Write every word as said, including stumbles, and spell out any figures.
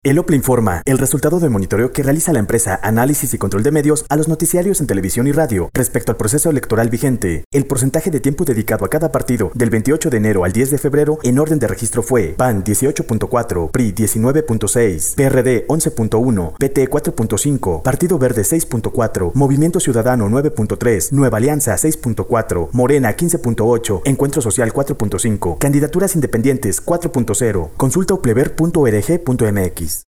El O P L E informa el resultado de monitoreo que realiza la empresa Análisis y Control de Medios a los noticiarios en televisión y radio respecto al proceso electoral vigente. El porcentaje de tiempo dedicado a cada partido del veintiocho de enero al diez de febrero en orden de registro fue: P A N dieciocho punto cuatro, P R I diecinueve punto seis, P R D once punto uno, P T cuatro punto cinco, Partido Verde seis punto cuatro, Movimiento Ciudadano nueve punto tres, Nueva Alianza seis punto cuatro, Morena quince punto ocho, Encuentro Social cuatro punto cinco, Candidaturas Independientes cuatro punto cero. Consulta oplever punto org punto mx.